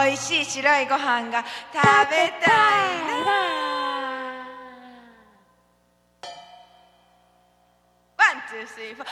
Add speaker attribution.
Speaker 1: 美味しい白いご飯が食べたいな。ワン、ツー、スリー、フォー。